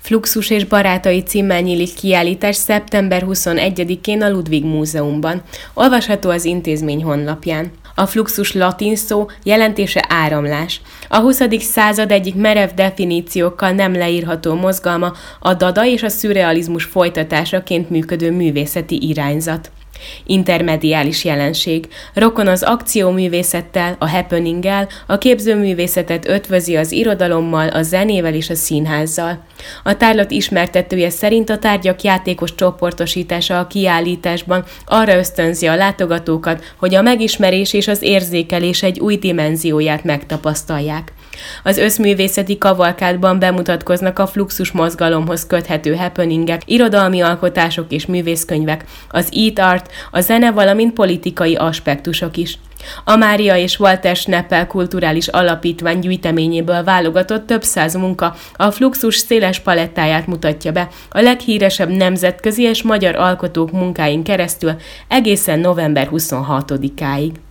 Fluxus és barátai címmel nyílik kiállítás szeptember 21-én a Ludwig Múzeumban. Olvasható az intézmény honlapján. A fluxus latin szó jelentése áramlás. A 20. század egyik merev definíciókkal nem leírható mozgalma a dada és a szürrealizmus folytatásaként működő művészeti irányzat. Intermediális jelenség. Rokon az akcióművészettel, a happeninggel, a képzőművészetet ötvözi az irodalommal, a zenével és a színházzal. A tárlat ismertetője szerint a tárgyak játékos csoportosítása a kiállításban arra ösztönzi a látogatókat, hogy a megismerés és az érzékelés egy új dimenzióját megtapasztalják. Az összművészeti kavalkádban bemutatkoznak a fluxus mozgalomhoz köthető happeningek, irodalmi alkotások és művészkönyvek, az eat art, a zene, valamint politikai aspektusok is. A Mária és Walter Schneppel kulturális alapítvány gyűjteményéből válogatott több száz munka a fluxus széles palettáját mutatja be, a leghíresebb nemzetközi és magyar alkotók munkáin keresztül egészen november 26-áig.